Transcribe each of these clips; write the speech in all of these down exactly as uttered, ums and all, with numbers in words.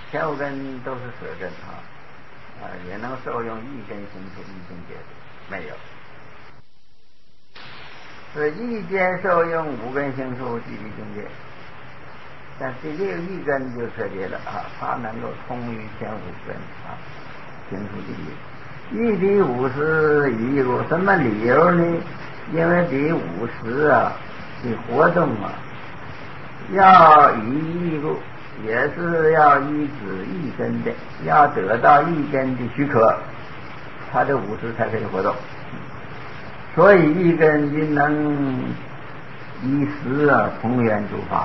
前五根都是舌根啊，啊也能受用一根行出一境界，没有。是一间受用五根行出第一境界，但第六一根就特别了啊，它能够通于前五根啊，行出第一。一比五十一个，什么理由呢？因为第五十啊的活动啊，要以一个也是要依止一根的，要得到一根的许可，它的五十才可以活动。所以一根就能依时啊同源诸法，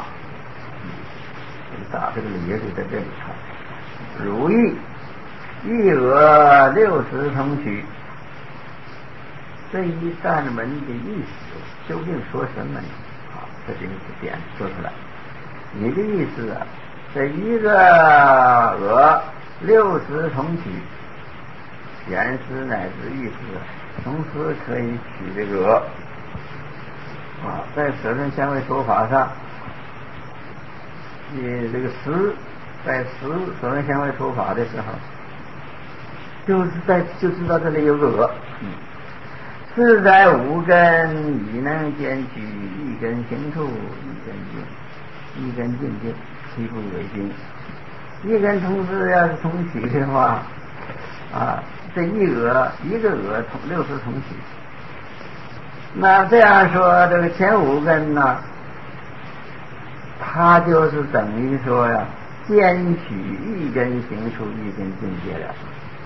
打这个理由就在这里看。如意一额六十重取，这一段文的意思究竟说什么呢？啊，这就是点说出来。你的意思啊，这一个额六十重取，言师乃至意思同时可以取这个额啊，在舌身相位说法上，你这个十在十舌身相位说法的时候，就是在就知道这里有个额，嗯，是在五根已能兼取一根行处，一根境，一根境界，其不为经。一根同时要是重取的话啊，这一额一个额从六十重取，那这样说这个前五根呢，它就是等于说呀，兼取一根行出一根境界了，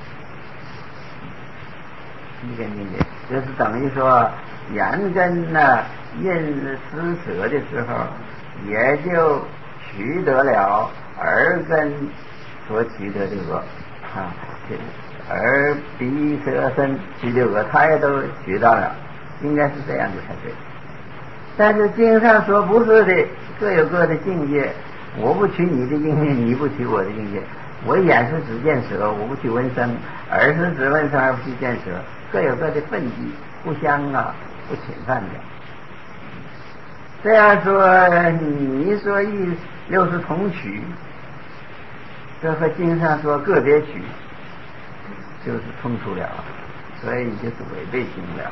一根境界，就是等于说言根呢印施舍的时候，也就取得了耳根所取得的额啊，而鼻舌身取的额，他也都取到了，应该是这样的才对。但是经上说不是的，各有各的境界，我不取你的境界，你不取我的境界。我眼是只见舌，我不去闻声；耳是只闻声而不去见舌，各有各的分际，互相啊不侵犯的。这样说，你说一六十同取，这和经上说个别取就是冲突了，所以就是违背经了。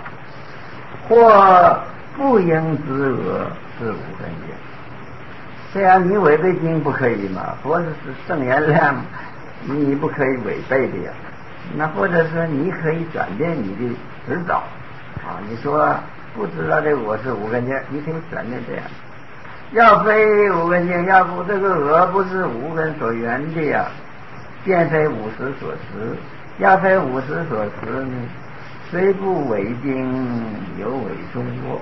或不应之额是五根也，这样你违背经不可以吗？或者是圣言量你不可以违背的呀。那或者说你可以转变你的指导啊，你说不知道这我是五根经，你可以转变这样。要非五根经，要不这个额不是五根所缘的呀，便非五十所持。要非五十所持呢，虽不违经，有违中过。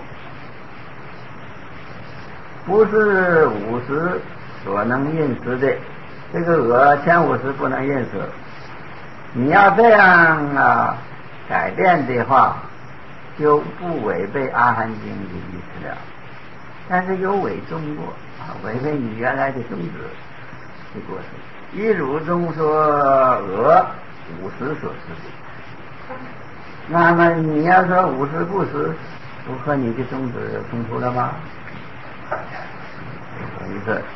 不是五十所能印识的，这个额前五十不能印识。你要这样啊改变的话，就不违背阿含经的意思了。但是有违中过啊，违背你原来的宗旨的过程。一如中说额五十所持的，那么你要说五十不实，不和你的宗旨有冲突了吗？等于是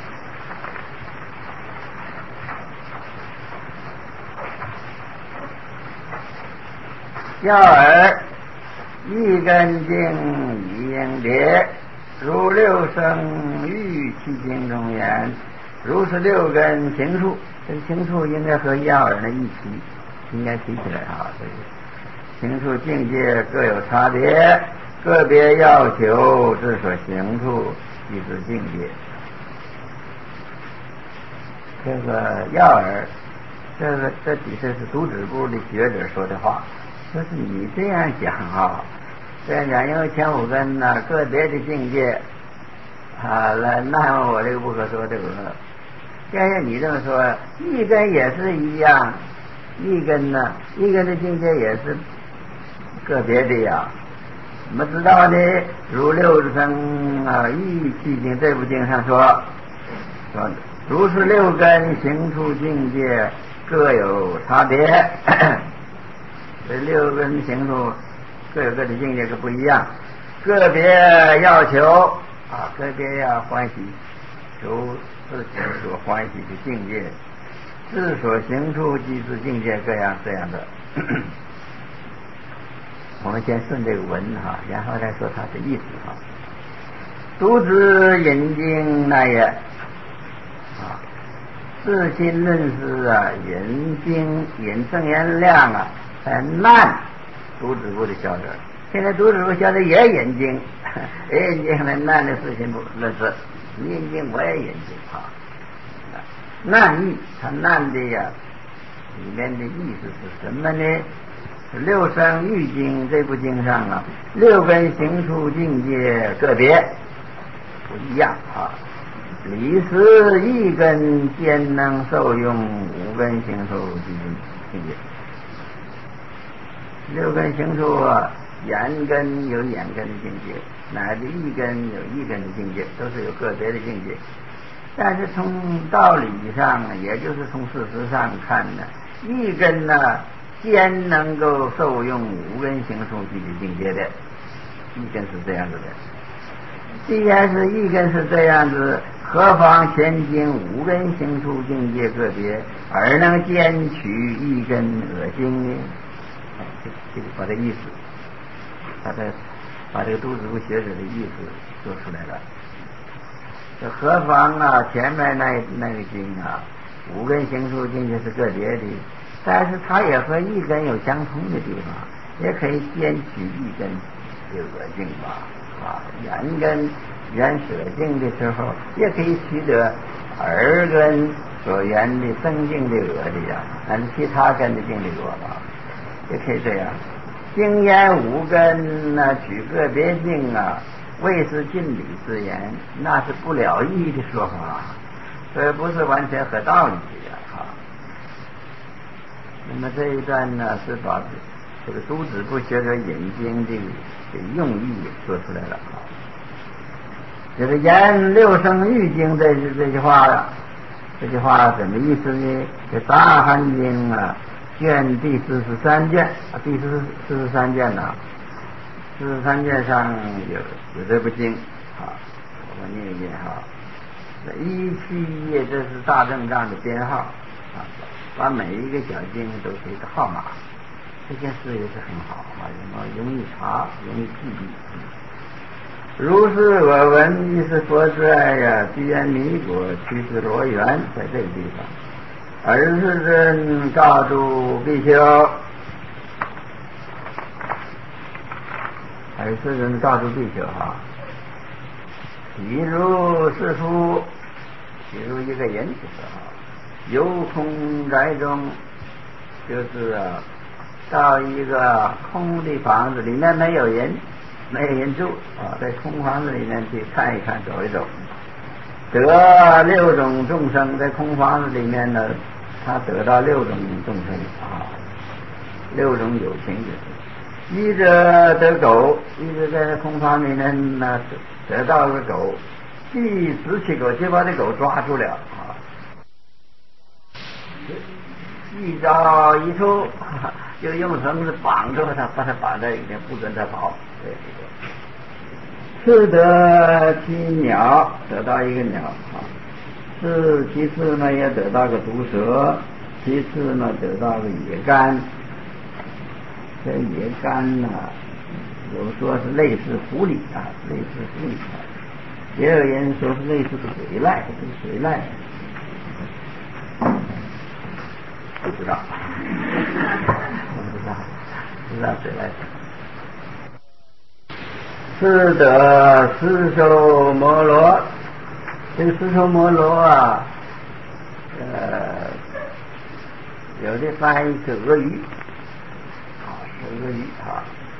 要耳一根经一应别，如六声欲其经中言，如是六根行处，这行处应该和要耳的一起，应该提起来啊。这个行处境界各有差别，个别要求之所行处即是境界。这个要耳，这个这底下是读止部的学者说的话，就是你这样讲啊，这样讲，因为前五根呢个别的境界啊，那那我这个不可说这个。现在你这么说，一根也是一样，一根呢，一根的境界也是个别的呀。怎么知道呢？如六声啊，意气经这部经上说，说如是六根行处境界各有差别，这六根行处各有各的境界是不一样，个别要求啊，个别要欢喜， 求自己所欢喜的境界，自所行处即是境界，这样这样的。我们先顺这个文哈，然后再说它的意思哈。独自引经那也啊，自心论师啊，引经引正言量啊，在难独子部的小人，现在独子部小人也引经，也引经来难的事情不那是引经我也引经啊。难义，它难的呀，里面的意思是什么呢？六生欲经这部经上啊，六根行处境界个别不一样啊。理实一根兼能受用五根行处境界。六根行处啊，眼根有眼根的境界，乃至一根有一根的境界，都是有个别的境界。但是从道理上，也就是从事实上看呢，一根呢兼能够受用五根行处的境界的，一根是这样子的。既然是一根是这样子，何妨前经五根行处境界个别，而能兼取一根恶经呢？这这个把这意思，把这把这个都子部学者的意思说出来了。这何妨啊？前面那那个经啊，五根行处境界是个别的，但是它也和一根有相通的地方，也可以兼取一根的恶境吧。啊，眼根缘舍境的时候，也可以取得耳根所缘的生境的恶的呀，但是其他根的境的恶吧，也可以这样。经验五根呢，取个别境啊，谓是尽理之言，那是不了义的说法，这不是完全合道理的呀。哈，那么这一段呢，是把这个都子部学者引经的的用意说出来了啊。这个言六生欲经这这句话，这句话什么意思呢？这大汉经啊，卷第四十三卷，第四四十三卷呢，四十三卷上有有这部经啊，我念一念哈。一七一页，这是大正藏的编号啊，把每一个小经都是一个号码，这件事也是很好啊，容易查，容易记忆。如是我闻，亦是佛之爱呀，居然弥果，趋之罗园，在这个地方。尔世尊告诸比丘，尔世尊告诸比丘哈，譬如是夫，譬如一个人有空宅中，就是啊，到一个空的房子里面没有人。没有人住啊，在空房子里面去看一看，走一走，得六种众生。在空房子里面呢，他得到六种众生啊，六种有情的。一者得狗，一者在空房里面呢得到个狗，第十七狗就把这狗抓住了啊，一招一出，就用绳子绑住他，把他绑在里面，不准他跑。对，次得其鸟，得到一个鸟啊。是其次呢，也得到个毒蛇，其次呢，得到个野干。这野干呢，有说是类似狐狸啊，类似狐狸啊，也有人说是类似水濑，是水濑。不知道，不知道，不知道水濑。是得斯受摩罗，这个斯受摩罗啊，呃，有的翻译是俄语，啊，是俄语啊，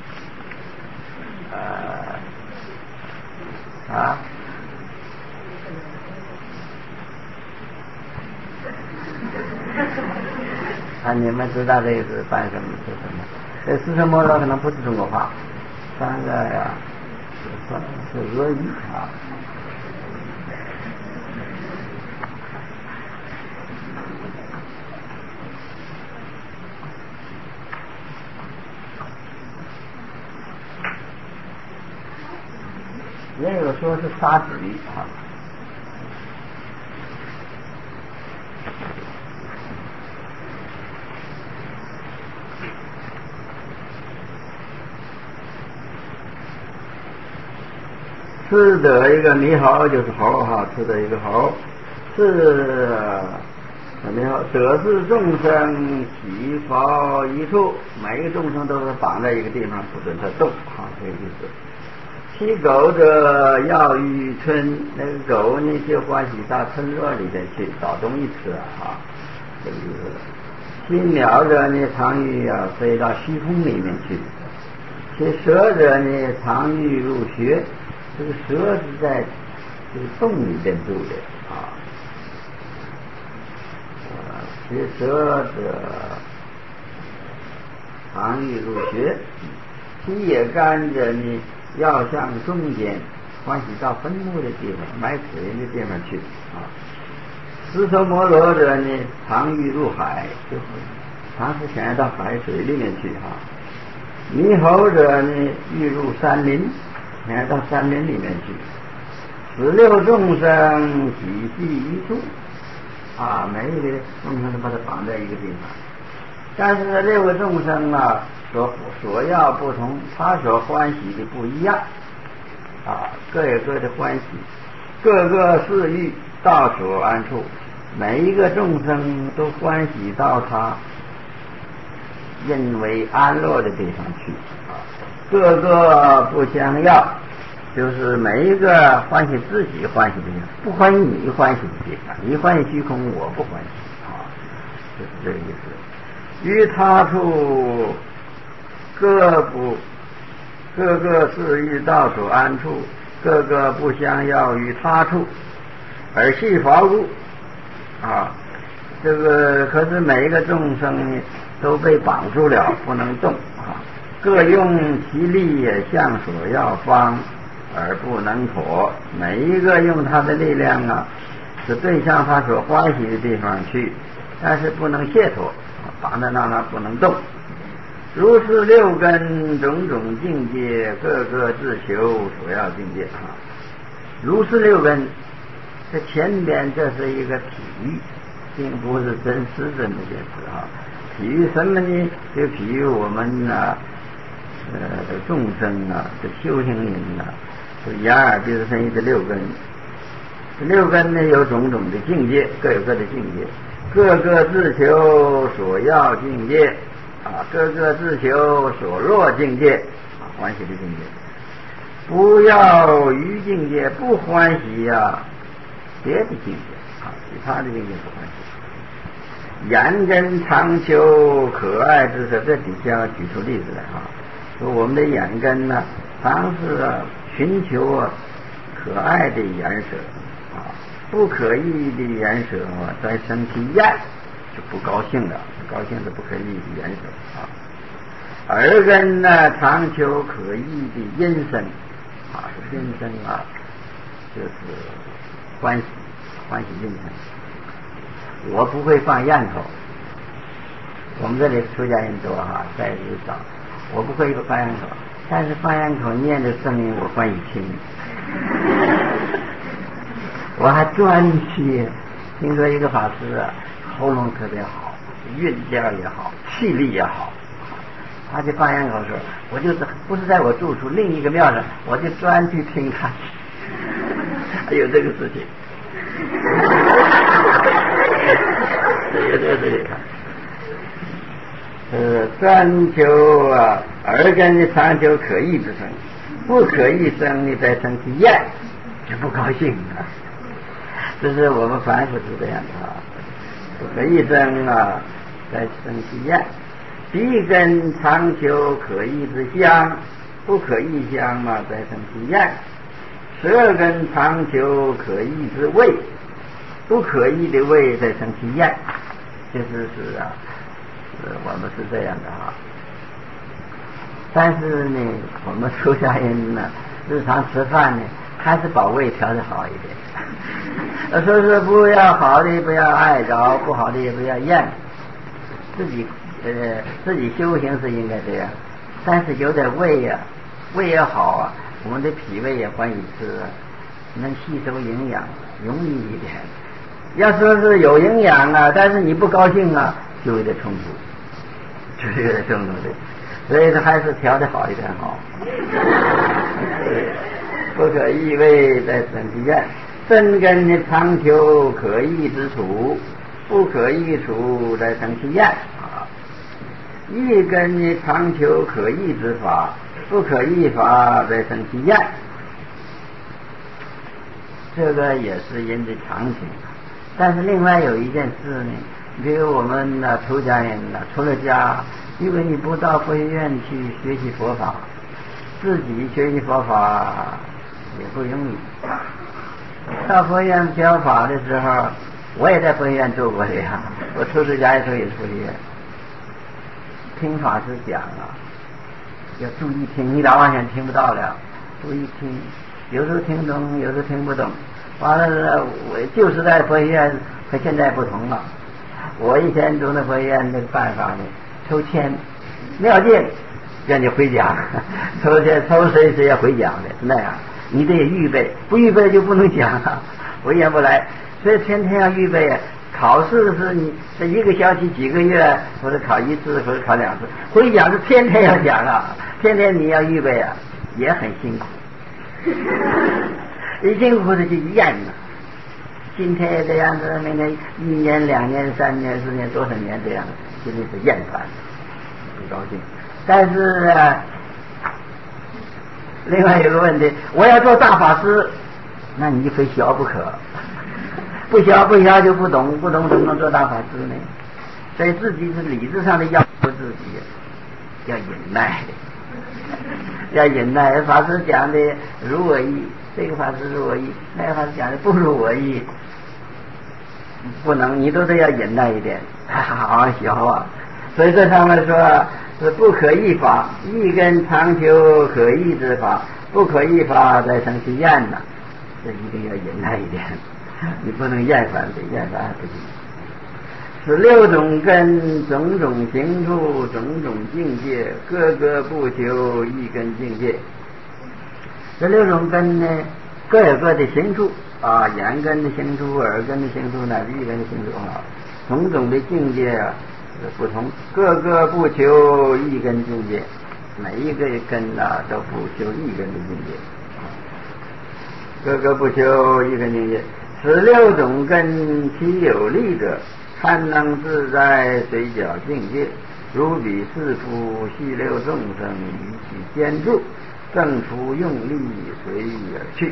呃，啊，啊，你们知道这个是翻什么是什么？这斯受摩罗可能不是中国话，翻个呀。是俄语啊，也有说是沙子鱼啊， 吃得一个猕猴就是猴哈，吃得一个猴，是猕猴得是众生喜佛一处，每一个众生都是绑在一个地方不准他动哈，这个意思。其狗者要于村，那个狗呢就欢喜到村落里边去找东西吃啊，这个意思。其鸟者呢常欲啊飞到虚空里面去，其蛇者呢常欲入穴，这个蛇是在这个洞里边住的啊。呃，其蛇者常欲入穴，其野干者呢要向中间，欢喜到坟墓的地方埋死人的地方去啊。斯陀摩罗者呢常欲入海，就是常是想要到海水里面去哈、啊。猕猴者呢欲入山林，想要到山林里面去。十六众生喜系一处啊，每一个众生都把它绑在一个地方，但是这六个众生啊所所要不同，他所欢喜的不一样啊，各有各的欢喜，各个适欲到所安处，每一个众生都欢喜到他认为安乐的地方去啊，各个不相要，就是每一个欢喜自己欢喜的地方，不欢喜你欢喜的地方，你欢喜虚空，我不欢喜啊，就是这个意思。于他处各不各个适欲到所安处，各个不相要于他处，而系法故啊。这个可是每一个众生呢都被绑住了，不能动啊。各用其力向所要方，而不能妥。每一个用他的力量啊，是对向他所欢喜的地方去，但是不能解脱，绑在那那不能动。如是六根种种境界，各个自求所要境界啊。如是六根，这前边这是一个比喻，并不是真实的那件事啊。比喻什么呢？就比喻我们啊，呃，众生啊，这修行人啊，这眼耳鼻舌身意的六根。这六根呢有种种的境界，各有各的境界，各个自求所要境界啊，各个自求所落境界啊，欢喜的境界。不要于境界不欢喜呀、啊，别的境界啊，其他的境界不欢喜。眼根常求可爱之色，这底下举出例子来啊，说我们的眼根呢，常是、啊、寻求啊可爱的颜色啊，不可意的颜色啊，在生起厌就不高兴了，不高兴的不可意的颜色啊。耳根呢，常求可意的音声啊，音声啊，就是欢喜欢喜音声。我不会放焰口，我们这里出家人多哈，在日少，我不会放焰口，但是放焰口念的声音我欢喜听。我还专去听说一个法师啊，喉咙特别好，韵调也好，气力也好，他就放焰口说，我就不是在我住处另一个庙上，我就专去听他，还有这个事情。这个这个看，呃，专求啊耳根的常求可意之声，不可意声你再生起厌，就不高兴啊。这是我们凡夫是这样的啊，不可意声啊，再生起厌。鼻根常求可意之香，不可意香嘛，再生起厌。舌根常求可意之味，不可意的味再生起厌。其实是啊，呃，我们是这样的啊。但是呢，我们出家人呢，日常吃饭呢，还是把胃调得好一点。说是不要好的不要爱着，不好的也不要厌。自己呃自己修行是应该这样，但是有点胃呀、啊，胃也好啊，我们的脾胃也欢喜吃，能吸收营养，容易一点。要说是有营养啊，但是你不高兴啊，就有点冲突，就有点冲突的，所以说还是调的好一点好。 不可意味在生其愿。深根常求可意之处，不可意处在生其愿啊。一根常求可意之法，不可意法在生其愿。这个也是人之常情。但是另外有一件事呢，比如我们呢出家人呢，出了家，因为你不到佛学院去学习佛法，自己学习佛法也不容易。到佛学院教法的时候，我也在佛学院做过的呀。我出师家的时候也是佛学院，听法师讲啊，要注意听，你老完全听不到了，注意听，有时候听懂，有时候听不懂。完了，我旧时代佛学院和现在不同了。我以前读的佛学院那个办法呢，抽签妙见让你回讲，抽签抽谁谁要回讲的，是那样。你得预备，不预备就不能讲啊，我言不来。所以天天要预备啊。考试是你这一个小期几个月，或者考一次或者考两次，回讲是天天要讲啊，天天你要预备啊，也很辛苦。一辛苦的就厌了，今天这样子，明天一年两年三年四年多少年这样，心里是厌烦，不高兴。但是啊，另外有个问题，我要做大法师，那你非学不可，不学不学就不懂，不懂怎么能做大法师呢？所以自己是理智上的要求自己，要忍耐，要忍耐。法师讲的如我意，这个法师如我意，那个法师讲的不如我意，不能，你都得要忍耐一点，好好学啊。所以这上面说是不可议法，一根长求可议之法，不可议法在生其厌呐，这一定要忍耐一点，你不能厌烦的，厌烦不行。十六种根，种种行处，种种境界，个个不求一根境界。这六种根呢，各有各的行处啊，眼根的行处，耳根的行处，乃至一根的行处啊，种种的境界啊不同，个个不求一根境界，每一个根啊都不求一根的境界，个个不求一根境界。十六种根，其有力者，堪能自在随角境界，如彼是夫系六众生，于其间住，正服用力随而去。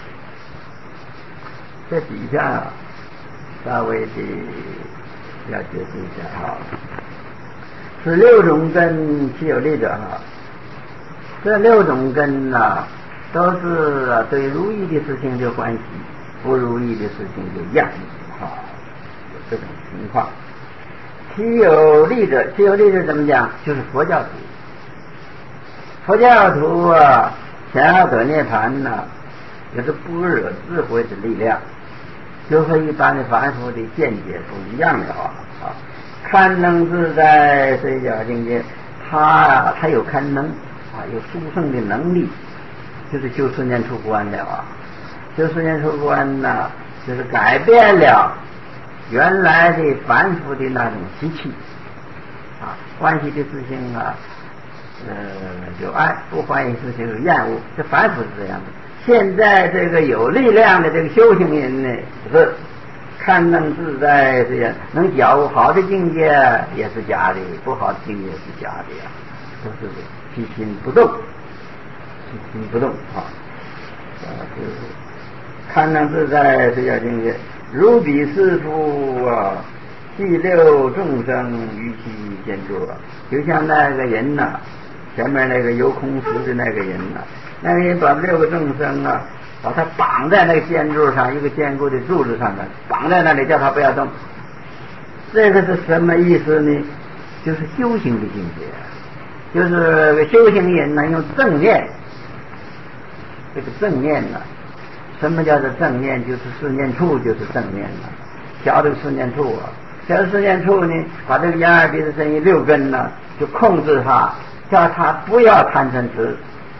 这底下稍微的要解释一下哈。十六种根其有力者哈，这六种根呐、啊，都是、啊、对如意的事情就欢喜，不如意的事情就厌恶哈，有这种情况。其有力者，其有力者怎么讲？就是佛教徒。佛教徒啊，想要得涅槃呢，也是般若智慧的力量，就和一般的凡夫的见解不一样的话啊。堪能自在随角境界，他啊，他有堪能啊，有殊胜的能力，就是修十念处观的啊。修十念处观呢，就是改变了原来的凡夫的那种习气啊，欢喜的事情啊，呃，有爱；不欢喜的事情有厌恶。这凡夫是这样的。现在这个有力量的这个修行人呢，是堪能自在，这样能觉悟好的境界也是假的，不好的境界也是假的呀，都是起心不动，起心不动啊，就是堪能自在这样境界，如彼是夫啊，系六众生于其间住啊，就像那个人呐、啊，前面那个游空池的那个人呐、啊，那个人把六个众生啊，把他绑在那个建筑上，一个坚固的柱子上面，绑在那里，叫他不要动。这个是什么意思呢？就是修行的境界，就是修行人呢用正念，这个正念呢、啊，什么叫做正念？就是四念处，就是正念了、啊。调这个四念处啊，调四念处呢，把这个眼耳鼻舌身意六根呢，就控制它，叫他不要贪嗔痴，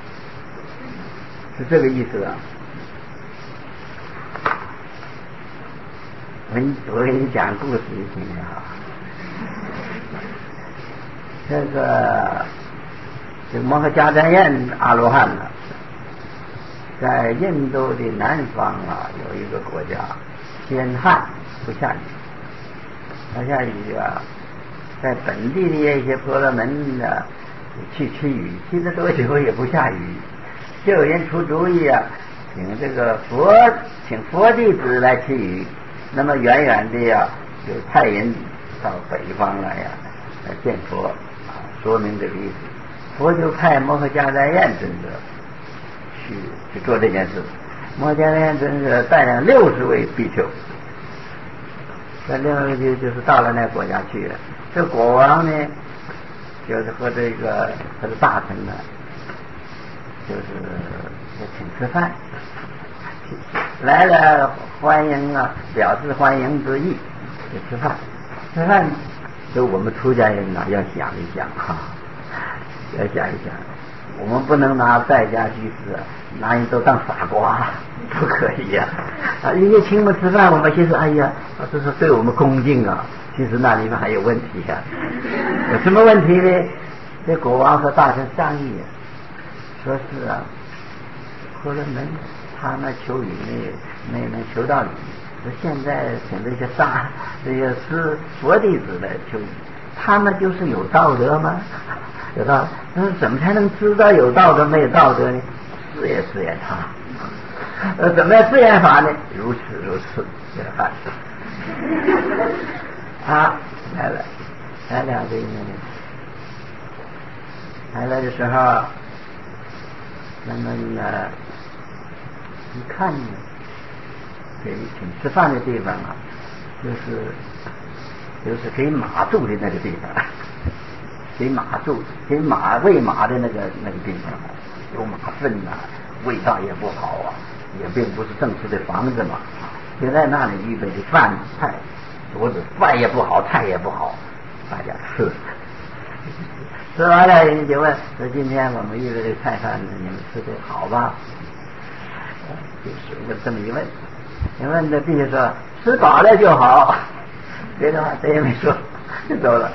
是这个意思啊。我给你我给你讲故事一听啊，这个这摩诃迦旃延阿罗汉呢， 在印度的南方啊，有一个国家天旱不下雨，不下雨啊，在本地的一些婆罗门呢去吃雨，吃了多久也不下雨，就有人出主意啊，请这个佛请佛弟子来吃雨，那么远远的呀、啊，就派人到北方来呀、啊，来见佛啊，说明这个意思。佛就派摩诃迦叶尊者去去做这件事。摩诃迦叶尊者带领六十位比丘，这六十位比丘就是到了那个国家去了。这国王呢，就是和这个和这大臣呢，就是请吃饭，来了欢迎啊，表示欢迎之意，就吃饭。吃饭，就我们出家人呢、啊、要想一想哈、啊，要想一想，我们不能拿在家居士拿人都当傻瓜，不可以呀、啊！啊，人家请我们吃饭，我们先说哎呀，这是对我们恭敬啊。其实那里面还有问题呀、啊，有什么问题呢？这国王和大臣商议，说是啊，婆罗门他们求雨没没能求到雨，说现在请这些大这些师佛弟子来求雨，他们就是有道德吗？有道德，那怎么才能知道有道德没有道德呢？试验试验他，呃，怎么样试验法呢？如此如此，这个办啊，来了，来了这个来了的时候，那么呢，一看呢，给请吃饭的地方啊，就是就是给马住的那个地方，给马住，给马喂马的那个那个地方，有马粪呐、啊，味道也不好啊，也并不是正式的房子嘛，就在那里预备的饭菜。桌子饭也不好，菜也不好，大家吃。吃完了，人家就问说：“今天我们预备的菜饭呢，你们吃的好吧？”就是问这么一问，你问的必须说吃饱了就好，别的话谁也没说，就走了。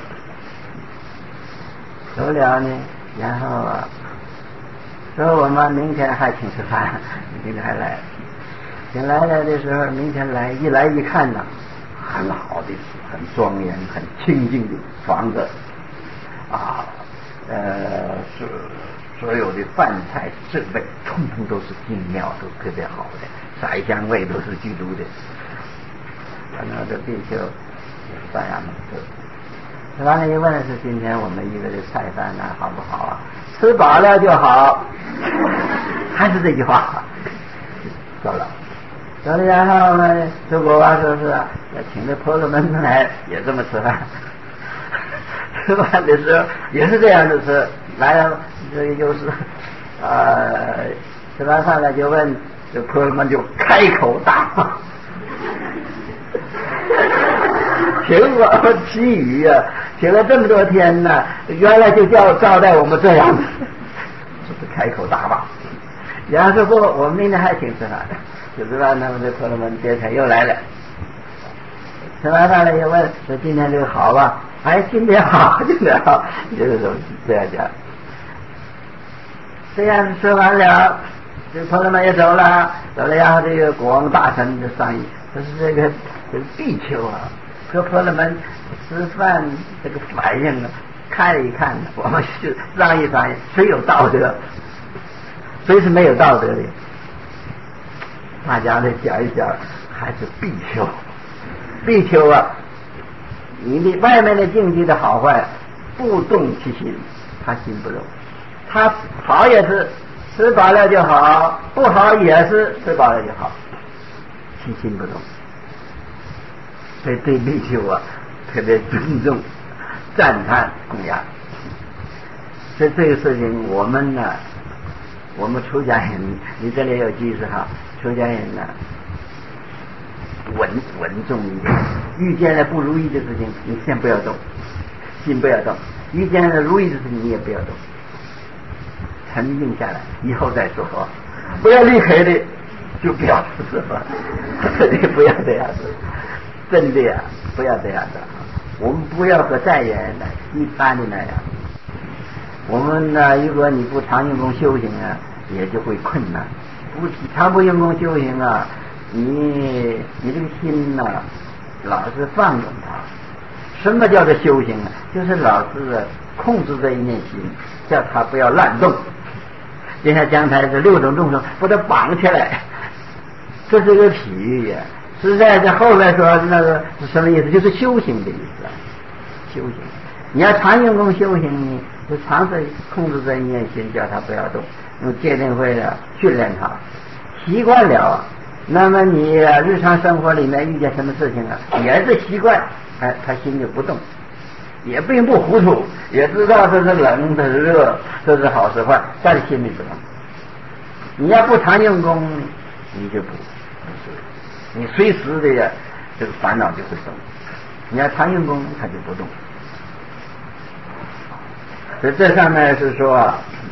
走了呢，然后啊，说我们明天还请吃饭，明天还来。请来了的时候，明天来一来一看呢。很好的，很庄严、很清净的房子啊，呃，所所有的饭菜设备，通通都是精妙，都是特别好的，色香味都是具足的。反正这地球也是这样的。吃完了一问是今天我们一个的菜饭啊好不好啊？吃饱了就好，还是这句话，走了。走了，然后呢，这国王说是啊，请这婆罗门来也这么吃饭，吃饭的时候也是这样的吃，来了这个就是呃，吃完饭了就问这婆罗门就开口大骂，请我们吃鱼啊，请了这么多天呢，原来就叫招待我们这样的，就是开口大骂。然后说不，我们明天还请吃饭。就知道那么这婆罗门这才又来了，吃完饭了又问说今天这个好吧？哎，今天好，今天好，就是这样讲。这样说完了，这婆罗门也走了，走了，然后这个国王大臣就商议，就是这个这个比丘啊，和婆罗门吃饭这个反应啊，看一看，我们是商议商议，谁有道德，谁是没有道德的。大家来想一想，还是比丘，比丘啊，你的外面的境界的好坏不动其心，他心不动，他好也是吃饱了就好，不好也是吃饱了就好，其心不动。所以对比丘啊特别尊重、赞叹、供养。所以这个事情我们呢，我们出家人，你这里有居士哈。出家人呢，稳稳重一点。遇见了不如意的事情，你先不要动，心不要动；遇见了如意的事情，你也不要动，沉静下来，以后再说。不要立刻的就表示吧，你不要这样子，真的呀，不要这样子。我们不要和在人的一般的那样。我们呢，如果你不常用功修行啊，也就会困难。 不他不用功修行啊，你你这个心呐、啊，老是放纵它。什么叫做修行啊？就是老是控制这一念心，叫它不要乱动。就像刚才这六种众生，把它绑起来，这是个比喻呀。实在这后来说那个是什么意思？就是修行的意思啊，修行。你要常用功修行呢，就常是控制这一念心，叫它不要动，用戒定慧啊训练它，习惯了。那么你日常生活里面遇见什么事情啊，也是习惯，哎，他心就不动，也并不糊涂，也知道这是冷，这是热，这是好是坏，但是心里不动。你要不常用功，你就不，你随时的呀，这个烦恼就会动。你要常用功，它就不动。所以这上面是说，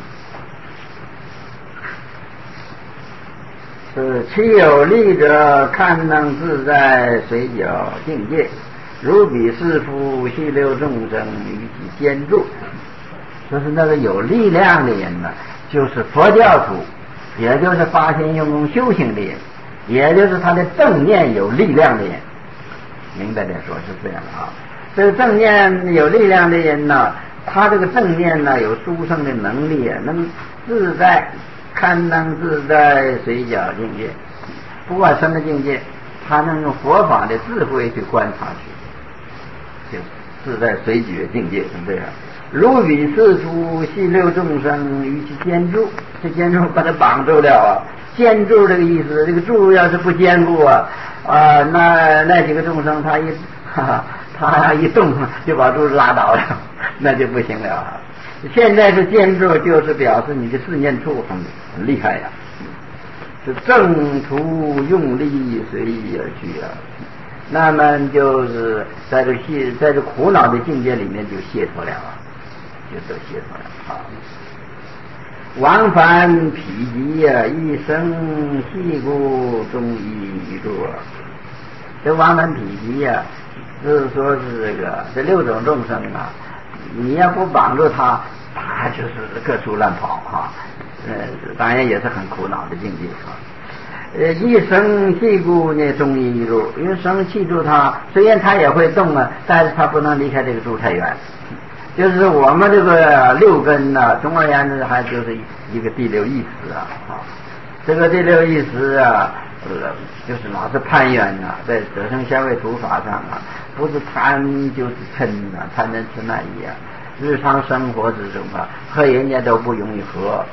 是其有力者，堪能自在随角境界，如彼是夫系六众生于其坚住。就是那个有力量的人呢，就是佛教徒，也就是发心用功修行的人，也就是他的正念有力量的人。明白点说是这样的啊。这个正念有力量的人呢，他这个正念呢有殊胜的能力啊，能自在堪能自在随角境界，不管什么境界，他能用佛法的智慧去观察去，就自在随觉境界是这样。如彼是夫系六众生于其坚住，这坚住把他绑住了啊。坚住这个意思，这个住要是不坚固啊啊，那那几个众生他一哈哈他一动就把柱拉倒了，那就不行了啊。现在是坚住，就是表示你的四念处很很厉害呀、啊，是正途用力随意而去啊。那么就是在这解在这苦恼的境界里面就解脱了啊，就都解脱了啊。往返否极啊，一生细故终依宇宙啊。这往返否极啊，是说是这个这六种众生啊，你要不绑住他，他就是各处乱跑哈、啊。呃，当然也是很苦恼的境界啊。呃，一生细故呢，终依宇宙，因为生气住他，虽然他也会动啊，但是他不能离开这个柱太远。就是我们这个六根呢、啊，总而言之还就是一个第六意识啊啊，这个第六意识啊，呃，就是老是攀缘啊，在得生消灭土法上啊，不是贪就是嗔啊，贪嗔痴慢疑啊，日常生活之中啊，和人家都不容易和。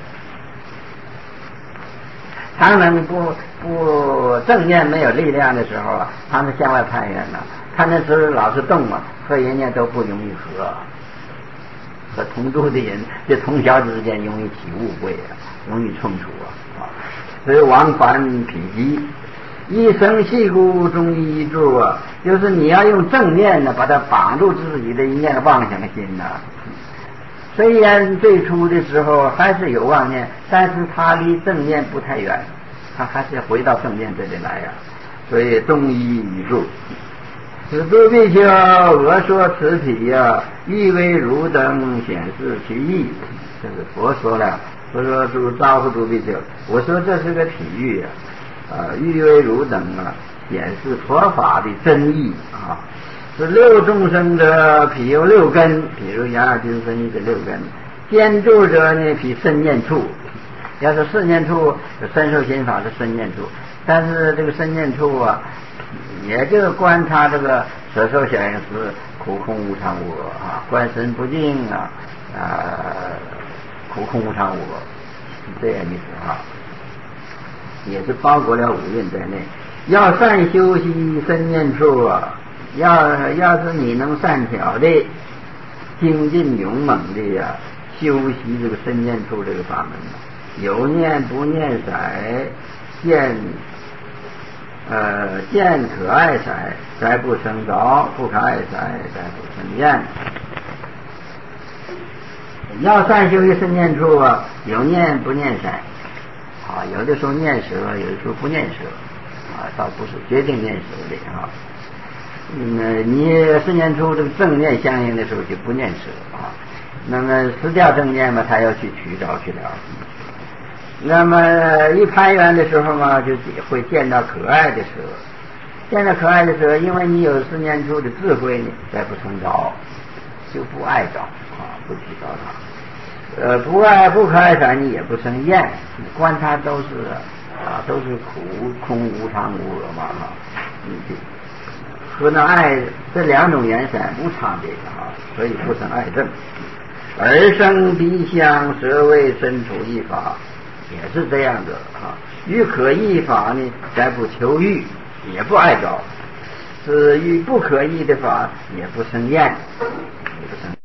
他们不不正念没有力量的时候啊，他们向外攀缘了、啊，他那时候老是动啊，和人家都不容易和。和同住的人，这同小之间容易起误会啊，容易冲突啊，所以往返否极，一生细故终依住啊，就是你要用正念呢，把它绑住自己的一念妄想心呐、啊。虽然最初的时候还是有妄念，但是它离正念不太远，它还是回到正念这里来呀、啊，所以终依宇宙。此诸比丘，我说此体呀，欲为汝等显示其意。这是佛说了，佛说诸招呼诸比丘，我说这是个体喻啊，啊，欲为汝等啊，显示佛法的真意啊。是六众生者，彼有六根，比如杨二金分析的六根。坚住者呢，彼身念处。要是四念处，身受心法是身念处，但是这个身念处啊。也就观察这个舍受想行识苦空无常无我啊，观身不净啊啊，苦空无常无我，是这样意思啊，也是包括了五蕴在内。要善修习身念处啊，要要是你能善巧的精进勇猛的呀、啊，修习这个身念处这个法门，有念不念色，见。呃，见可爱色，才不生着；不可爱色，才不生厌。要善修于身念处啊，有念不念色啊，有的时候念舍，有的时候不念舍啊，倒不是决定念舍的啊。嗯，你身念处这个正念相应的时候就不念舍啊，那么失掉正念嘛，他要去取着去了。 那么一攀缘的时候嘛，就会见到可爱的蛇。见到可爱的蛇，因为你有四念处的智慧呢，再不成着，就不爱着啊，不提到它。呃，不爱不可爱法，你也不生厌，你观它都是啊，都是苦空无常无我嘛哈。嗯，和那爱这两种缘散无差别啊，所以不生爱憎。而生鼻香舌味身处一法，也是这样的啊。欲可意法呢，再不求欲，也不爱着；是欲不可意的法，也不生厌，也不生。